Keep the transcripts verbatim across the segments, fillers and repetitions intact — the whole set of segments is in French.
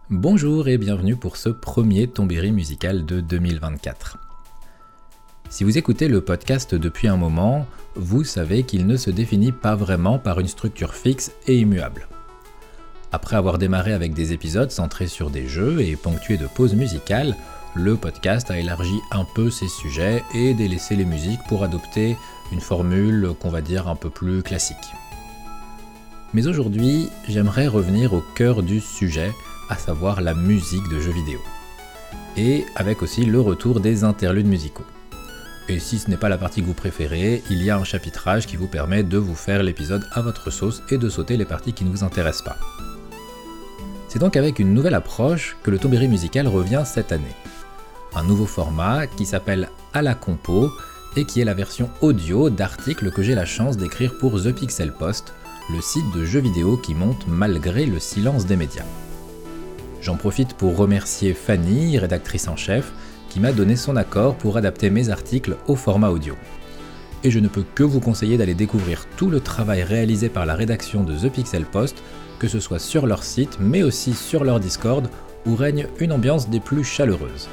Bonjour et bienvenue pour ce premier Tombéry musical de deux mille vingt-quatre. Si vous écoutez le podcast depuis un moment, vous savez qu'il ne se définit pas vraiment par une structure fixe et immuable. Après avoir démarré avec des épisodes centrés sur des jeux et ponctués de pauses musicales, le podcast a élargi un peu ses sujets et délaissé les musiques pour adopter une formule qu'on va dire un peu plus classique. Mais aujourd'hui, j'aimerais revenir au cœur du sujet, à savoir la musique de jeux vidéo. Et avec aussi le retour des interludes musicaux. Et si ce n'est pas la partie que vous préférez, il y a un chapitrage qui vous permet de vous faire l'épisode à votre sauce et de sauter les parties qui ne vous intéressent pas. C'est donc avec une nouvelle approche que le Tombéry musical revient cette année. Un nouveau format qui s'appelle À la compo et qui est la version audio d'articles que j'ai la chance d'écrire pour The Pixel Post, le site de jeux vidéo qui monte malgré le silence des médias. J'en profite pour remercier Fanny, rédactrice en chef, qui m'a donné son accord pour adapter mes articles au format audio. Et je ne peux que vous conseiller d'aller découvrir tout le travail réalisé par la rédaction de The Pixel Post, que ce soit sur leur site, mais aussi sur leur Discord, où règne une ambiance des plus chaleureuses.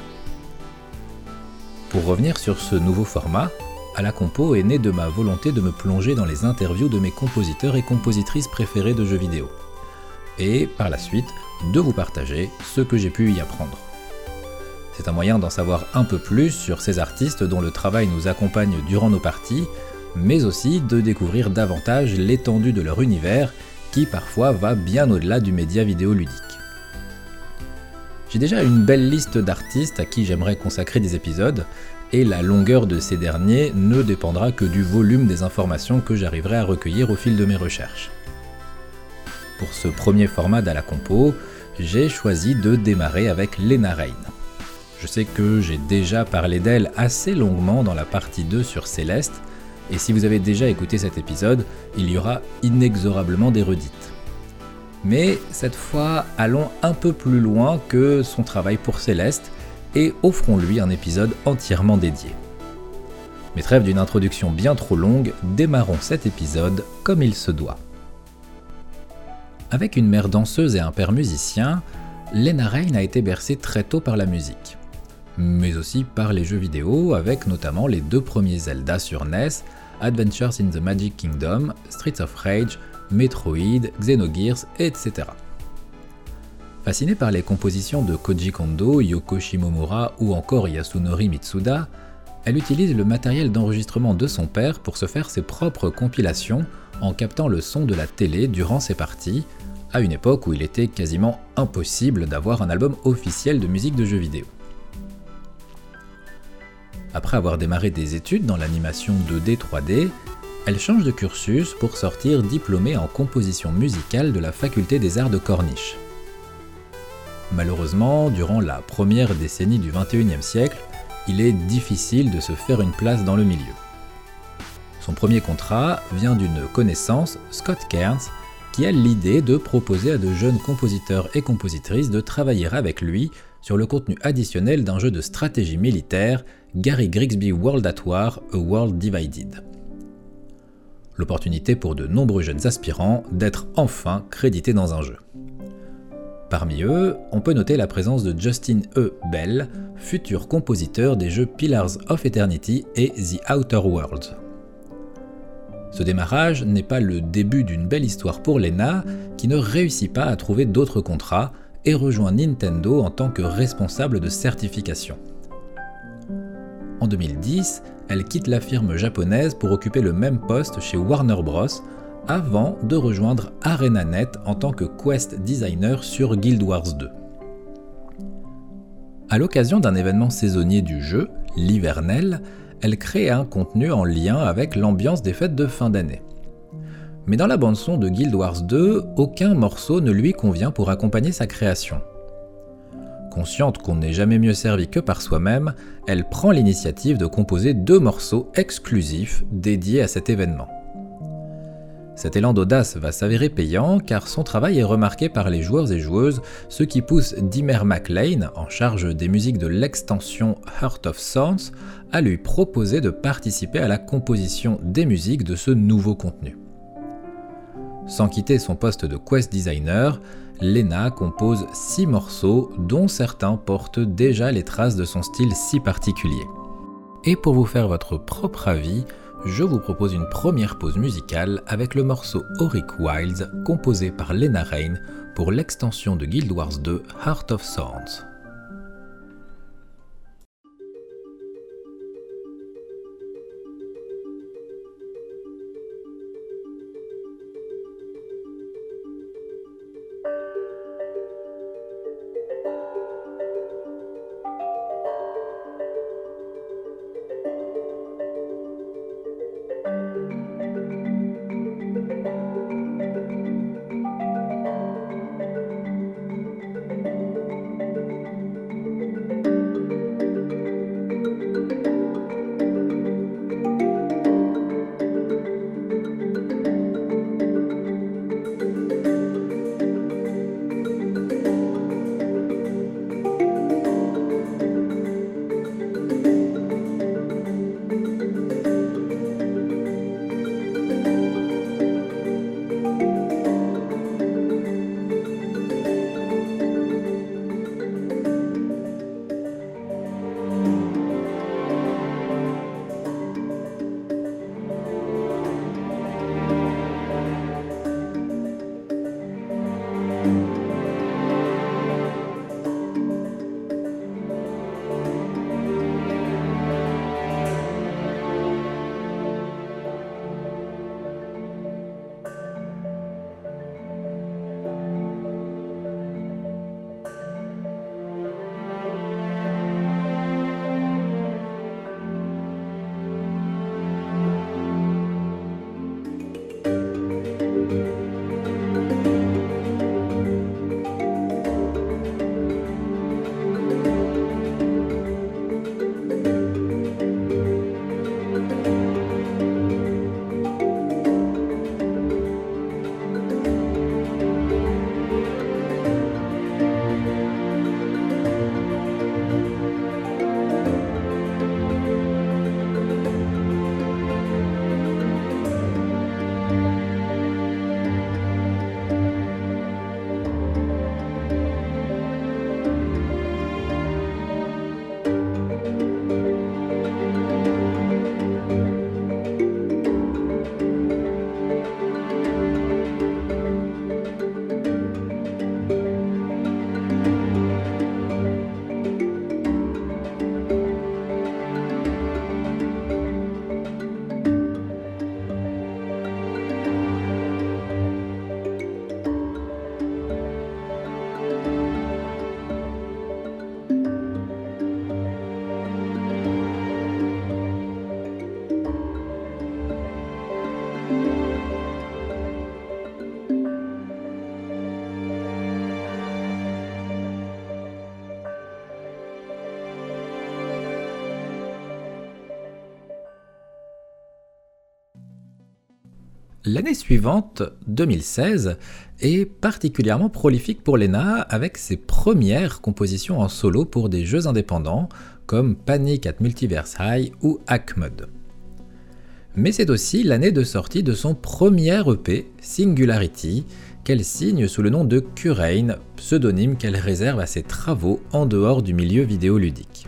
Pour revenir sur ce nouveau format, À la compo est né de ma volonté de me plonger dans les interviews de mes compositeurs et compositrices préférés de jeux vidéo. Et, par la suite, de vous partager ce que j'ai pu y apprendre. C'est un moyen d'en savoir un peu plus sur ces artistes dont le travail nous accompagne durant nos parties, mais aussi de découvrir davantage l'étendue de leur univers qui parfois va bien au-delà du média vidéoludique. J'ai déjà une belle liste d'artistes à qui j'aimerais consacrer des épisodes, et la longueur de ces derniers ne dépendra que du volume des informations que j'arriverai à recueillir au fil de mes recherches. Pour ce premier format d'À la compo, j'ai choisi de démarrer avec Lena Raine. Je sais que j'ai déjà parlé d'elle assez longuement dans la partie deux sur Céleste, et si vous avez déjà écouté cet épisode, il y aura inexorablement des redites. Mais cette fois, allons un peu plus loin que son travail pour Céleste, et offrons-lui un épisode entièrement dédié. Mais trêve d'une introduction bien trop longue, démarrons cet épisode comme il se doit. Avec une mère danseuse et un père musicien, Lena Raine a été bercée très tôt par la musique, mais aussi par les jeux vidéo, avec notamment les deux premiers Zelda sur N E S, Adventures in the Magic Kingdom, Streets of Rage, Metroid, Xenogears, et cetera. Fascinée par les compositions de Koji Kondo, Yoko Shimomura ou encore Yasunori Mitsuda, elle utilise le matériel d'enregistrement de son père pour se faire ses propres compilations en captant le son de la télé durant ses parties, à une époque où il était quasiment impossible d'avoir un album officiel de musique de jeux vidéo. Après avoir démarré des études dans l'animation deux D trois D, elle change de cursus pour sortir diplômée en composition musicale de la faculté des arts de Corniche. Malheureusement, durant la première décennie du vingt et unième siècle, il est difficile de se faire une place dans le milieu. Son premier contrat vient d'une connaissance, Scott Cairns, qui a l'idée de proposer à de jeunes compositeurs et compositrices de travailler avec lui sur le contenu additionnel d'un jeu de stratégie militaire, Gary Grigsby World at War, A World Divided. L'opportunité pour de nombreux jeunes aspirants d'être enfin crédités dans un jeu. Parmi eux, on peut noter la présence de Justin E. Bell, futur compositeur des jeux Pillars of Eternity et The Outer Worlds. Ce démarrage n'est pas le début d'une belle histoire pour Lena, qui ne réussit pas à trouver d'autres contrats et rejoint Nintendo en tant que responsable de certification. En deux mille dix, elle quitte la firme japonaise pour occuper le même poste chez Warner Bros, avant de rejoindre ArenaNet en tant que quest designer sur Guild Wars deux. À l'occasion d'un événement saisonnier du jeu, l'Hivernel, elle crée un contenu en lien avec l'ambiance des fêtes de fin d'année. Mais dans la bande-son de Guild Wars deux, aucun morceau ne lui convient pour accompagner sa création. Consciente qu'on n'est jamais mieux servi que par soi-même, elle prend l'initiative de composer deux morceaux exclusifs dédiés à cet événement. Cet élan d'audace va s'avérer payant car son travail est remarqué par les joueurs et joueuses, ce qui pousse Dimmer McLean, en charge des musiques de l'extension Heart of Sounds, à lui proposer de participer à la composition des musiques de ce nouveau contenu. Sans quitter son poste de quest designer, Lena compose six morceaux dont certains portent déjà les traces de son style si particulier. Et pour vous faire votre propre avis, je vous propose une première pause musicale avec le morceau Auric Wilds composé par Lena Raine pour l'extension de Guild Wars deux Heart of Thorns. L'année suivante, deux mille seize, est particulièrement prolifique pour Lena avec ses premières compositions en solo pour des jeux indépendants comme Panic at Multiverse High ou Hackmod. Mais c'est aussi l'année de sortie de son premier E P, Singularity, qu'elle signe sous le nom de Q-Rain, pseudonyme qu'elle réserve à ses travaux en dehors du milieu vidéoludique.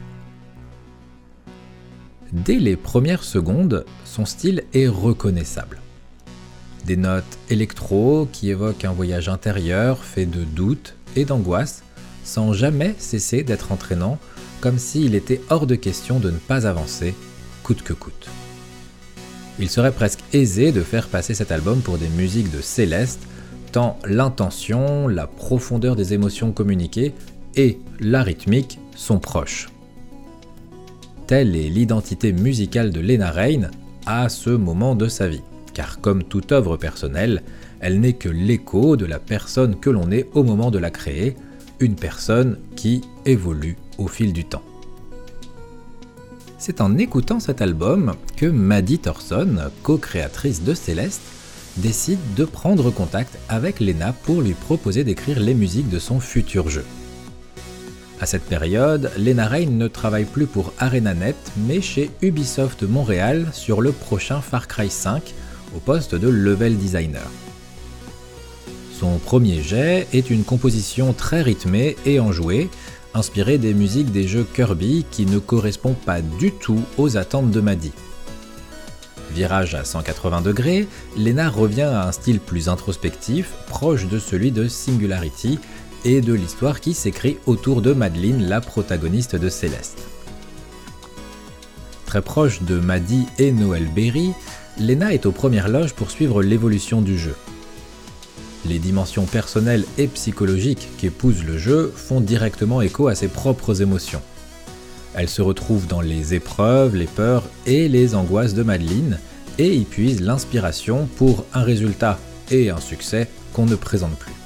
Dès les premières secondes, son style est reconnaissable. Des notes électro qui évoquent un voyage intérieur fait de doute et d'angoisse, sans jamais cesser d'être entraînant, comme s'il était hors de question de ne pas avancer, coûte que coûte. Il serait presque aisé de faire passer cet album pour des musiques de Céleste, tant l'intention, la profondeur des émotions communiquées et la rythmique sont proches. Telle est l'identité musicale de Lena Raine à ce moment de sa vie. Car comme toute œuvre personnelle, elle n'est que l'écho de la personne que l'on est au moment de la créer, une personne qui évolue au fil du temps. C'est en écoutant cet album que Maddie Thorson, co-créatrice de Céleste, décide de prendre contact avec Lena pour lui proposer d'écrire les musiques de son futur jeu. À cette période, Lena Raine ne travaille plus pour ArenaNet, mais chez Ubisoft Montréal sur le prochain Far Cry cinq, au poste de level designer. Son premier jet est une composition très rythmée et enjouée, inspirée des musiques des jeux Kirby qui ne correspond pas du tout aux attentes de Maddie. Virage à cent quatre-vingts degrés, Lena revient à un style plus introspectif, proche de celui de Singularity et de l'histoire qui s'écrit autour de Madeline, la protagoniste de Céleste. Très proche de Maddie et Noel Berry, Lena est aux premières loges pour suivre l'évolution du jeu. Les dimensions personnelles et psychologiques qu'épouse le jeu font directement écho à ses propres émotions. Elle se retrouve dans les épreuves, les peurs et les angoisses de Madeline et y puise l'inspiration pour un résultat et un succès qu'on ne présente plus.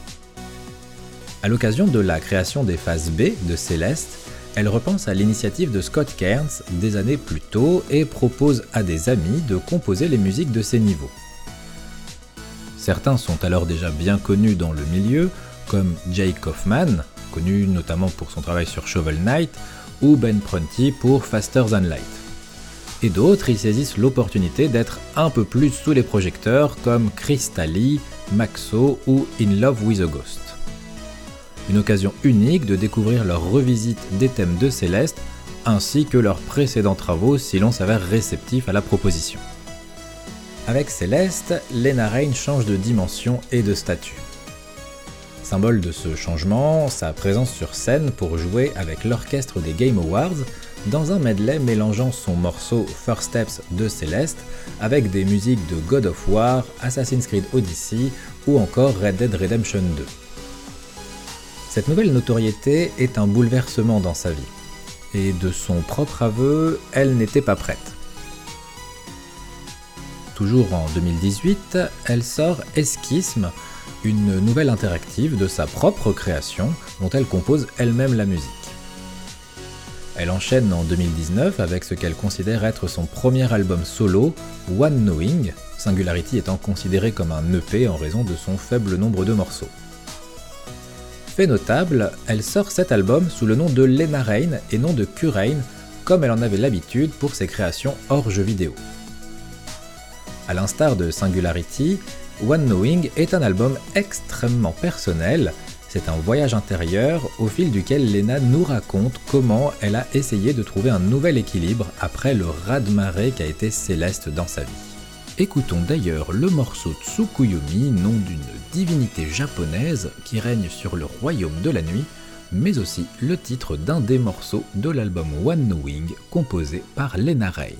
À l'occasion de la création des phases B de Céleste, elle repense à l'initiative de Scott Cairns des années plus tôt et propose à des amis de composer les musiques de ces niveaux. Certains sont alors déjà bien connus dans le milieu, comme Jake Kaufman, connu notamment pour son travail sur Shovel Knight, ou Ben Prunty pour Faster Than Light. Et d'autres y saisissent l'opportunité d'être un peu plus sous les projecteurs, comme Chris Talley, Maxo ou In Love with a Ghost. Une occasion unique de découvrir leur revisite des thèmes de Céleste, ainsi que leurs précédents travaux si l'on s'avère réceptif à la proposition. Avec Céleste, Lena Raine change de dimension et de statut. Symbole de ce changement, sa présence sur scène pour jouer avec l'orchestre des Game Awards dans un medley mélangeant son morceau First Steps de Céleste avec des musiques de God of War, Assassin's Creed Odyssey ou encore Red Dead Redemption deux. Cette nouvelle notoriété est un bouleversement dans sa vie, et de son propre aveu, elle n'était pas prête. Toujours en deux mille dix-huit, elle sort Esquisme, une nouvelle interactive de sa propre création dont elle compose elle-même la musique. Elle enchaîne en deux mille dix-neuf avec ce qu'elle considère être son premier album solo, One Knowing, Singularity étant considéré comme un E P en raison de son faible nombre de morceaux. Fait notable, elle sort cet album sous le nom de Lena Raine et non de Q-Raine, comme elle en avait l'habitude pour ses créations hors jeux vidéo. À l'instar de Singularity, One Knowing est un album extrêmement personnel, c'est un voyage intérieur au fil duquel Lena nous raconte comment elle a essayé de trouver un nouvel équilibre après le raz-de-marée qu'a été Céleste dans sa vie. Écoutons d'ailleurs le morceau Tsukuyomi, nom d'une divinité japonaise qui règne sur le royaume de la nuit, mais aussi le titre d'un des morceaux de l'album One Knowing composé par Lena Raine.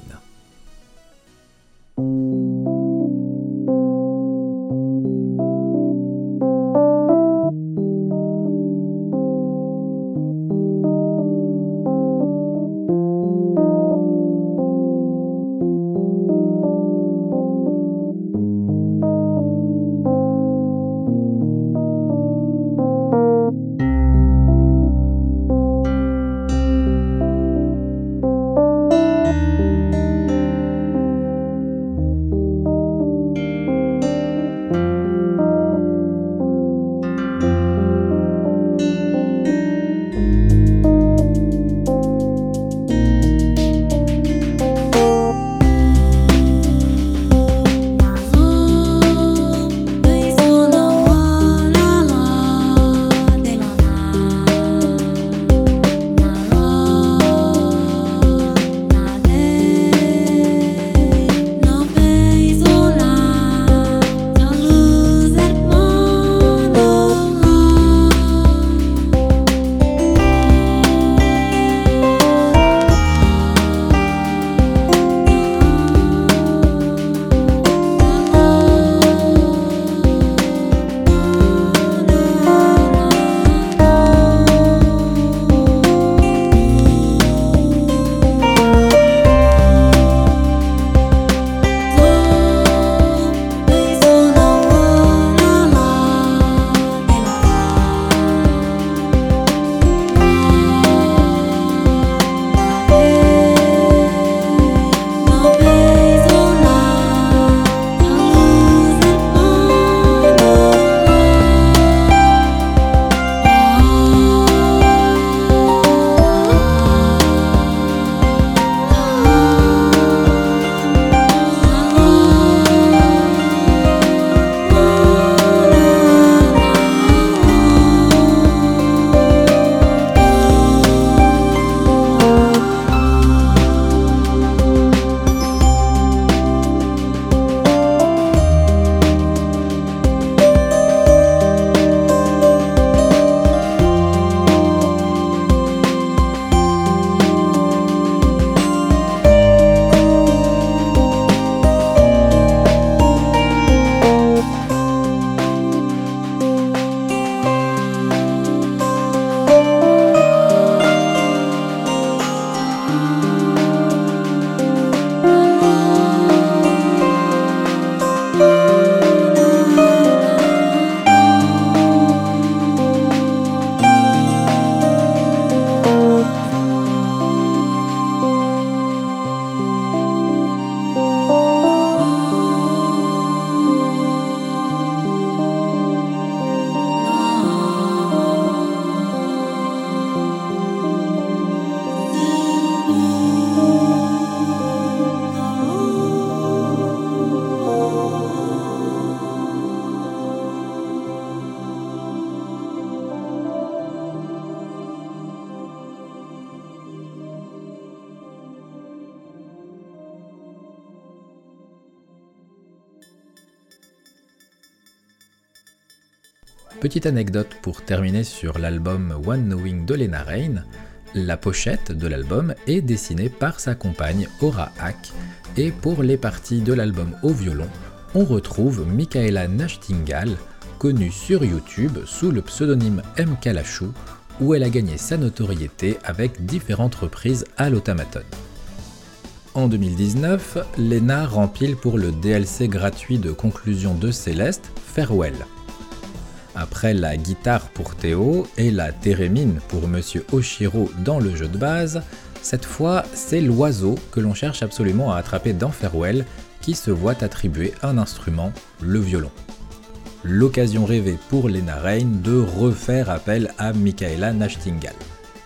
Petite anecdote pour terminer sur l'album One Knowing de Lena Raine, la pochette de l'album est dessinée par sa compagne Aura Hack, et pour les parties de l'album au violon, on retrouve Michaela Nachtingall, connue sur YouTube sous le pseudonyme M. Kalachou, où elle a gagné sa notoriété avec différentes reprises à l'automaton. En deux mille dix-neuf, Lena rempile pour le D L C gratuit de conclusion de Céleste, Farewell. Après la guitare pour Théo et la thérémine pour Monsieur Oshiro dans le jeu de base, cette fois c'est l'oiseau que l'on cherche absolument à attraper dans Farewell qui se voit attribuer un instrument, le violon. L'occasion rêvée pour Lena Raine de refaire appel à Michaela Nachtingall.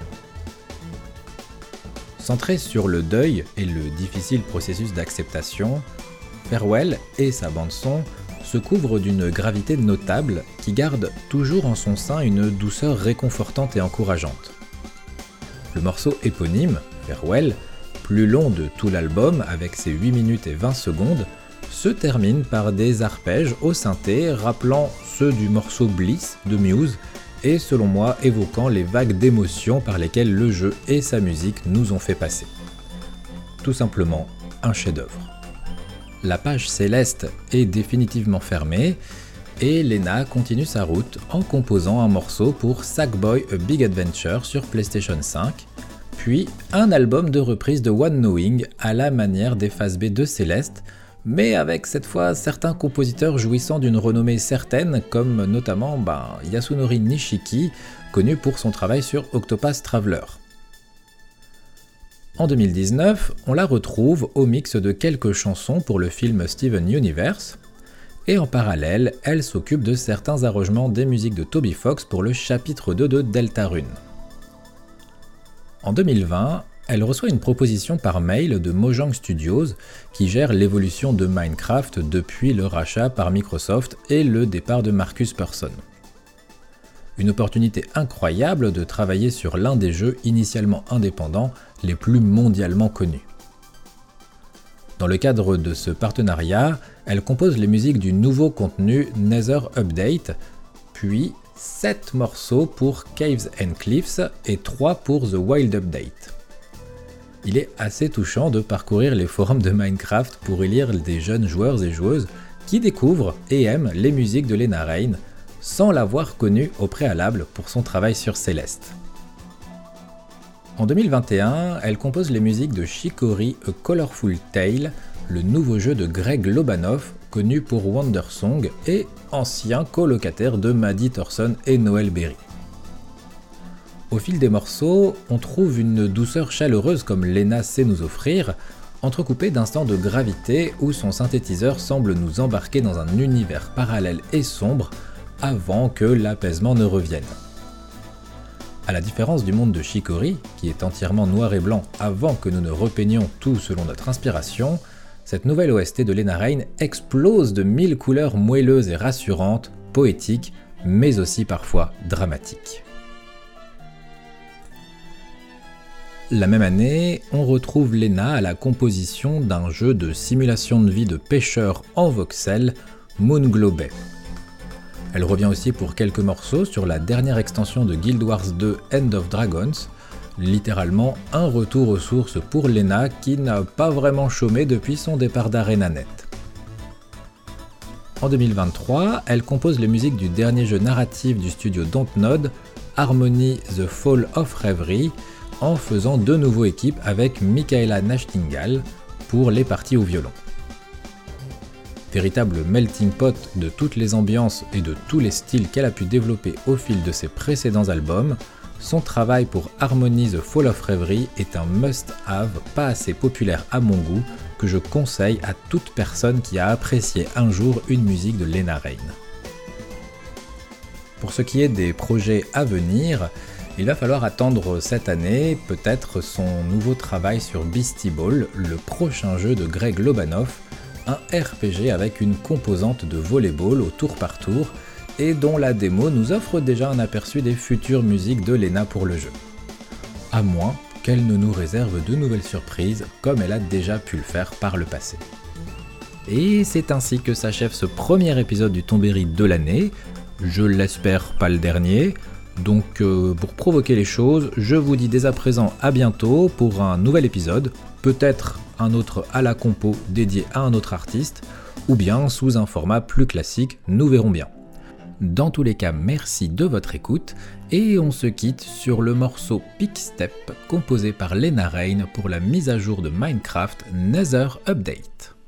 Centré sur le deuil et le difficile processus d'acceptation, Farewell et sa bande-son se couvrent d'une gravité notable qui garde toujours en son sein une douceur réconfortante et encourageante. Le morceau éponyme, Farewell, plus long de tout l'album avec ses huit minutes et vingt secondes, se termine par des arpèges au synthé rappelant ceux du morceau Bliss de Muse et selon moi évoquant les vagues d'émotions par lesquelles le jeu et sa musique nous ont fait passer. Tout simplement un chef-d'œuvre. La page Céleste est définitivement fermée et Lena continue sa route en composant un morceau pour Sackboy A Big Adventure sur PlayStation cinq, puis un album de reprise de One Knowing à la manière des phases B de Céleste, mais avec cette fois certains compositeurs jouissant d'une renommée certaine, comme notamment ben, Yasunori Nishiki, connu pour son travail sur Octopath Traveler. En deux mille dix-neuf, on la retrouve au mix de quelques chansons pour le film Steven Universe, et en parallèle, elle s'occupe de certains arrangements des musiques de Toby Fox pour le chapitre deux de Deltarune. En deux mille vingt, elle reçoit une proposition par mail de Mojang Studios qui gère l'évolution de Minecraft depuis le rachat par Microsoft et le départ de Marcus Persson. Une opportunité incroyable de travailler sur l'un des jeux initialement indépendants les plus mondialement connus. Dans le cadre de ce partenariat, elle compose les musiques du nouveau contenu Nether Update, puis sept morceaux pour Caves and Cliffs et trois pour The Wild Update. Il est assez touchant de parcourir les forums de Minecraft pour y lire des jeunes joueurs et joueuses qui découvrent et aiment les musiques de Lena Raine sans l'avoir connue au préalable pour son travail sur Céleste. En deux mille vingt et un, elle compose les musiques de Chicory A Colorful Tale, le nouveau jeu de Greg Lobanov, connu pour Wandersong et ancien colocataire de Maddie Thorson et Noel Berry. Au fil des morceaux, on trouve une douceur chaleureuse comme Lena sait nous offrir, entrecoupée d'instants de gravité où son synthétiseur semble nous embarquer dans un univers parallèle et sombre avant que l'apaisement ne revienne. À la différence du monde de Chicory, qui est entièrement noir et blanc avant que nous ne repeignions tout selon notre inspiration, cette nouvelle O S T de Lena Raine explose de mille couleurs moelleuses et rassurantes, poétiques, mais aussi parfois dramatiques. La même année, on retrouve Lena à la composition d'un jeu de simulation de vie de pêcheur en voxel, Moonglow Bay. Elle revient aussi pour quelques morceaux sur la dernière extension de Guild Wars deux End of Dragons, littéralement un retour aux sources pour Lena qui n'a pas vraiment chômé depuis son départ d'ArenaNet. En deux mille vingt-trois, elle compose les musiques du dernier jeu narratif du studio Dontnod, Harmony The Fall of Reverie, en faisant de nouveau équipe avec Michaela Nachtingall pour les parties au violon. Véritable melting pot de toutes les ambiances et de tous les styles qu'elle a pu développer au fil de ses précédents albums, son travail pour Harmony The Fall of Reverie est un must-have pas assez populaire à mon goût que je conseille à toute personne qui a apprécié un jour une musique de Lena Raine. Pour ce qui est des projets à venir, il va falloir attendre cette année peut-être son nouveau travail sur Beastie Ball, le prochain jeu de Greg Lobanov, un R P G avec une composante de volleyball au tour par tour et dont la démo nous offre déjà un aperçu des futures musiques de Lena pour le jeu. À moins qu'elle ne nous réserve de nouvelles surprises comme elle a déjà pu le faire par le passé. Et c'est ainsi que s'achève ce premier épisode du Tombéry de l'année. je l'espère pas le dernier. Donc euh, pour provoquer les choses, je vous dis dès à présent à bientôt pour un nouvel épisode, peut-être un autre à la compo dédié à un autre artiste, ou bien sous un format plus classique, nous verrons bien. Dans tous les cas, merci de votre écoute, et on se quitte sur le morceau Pick Step composé par Lena Raine pour la mise à jour de Minecraft Nether Update.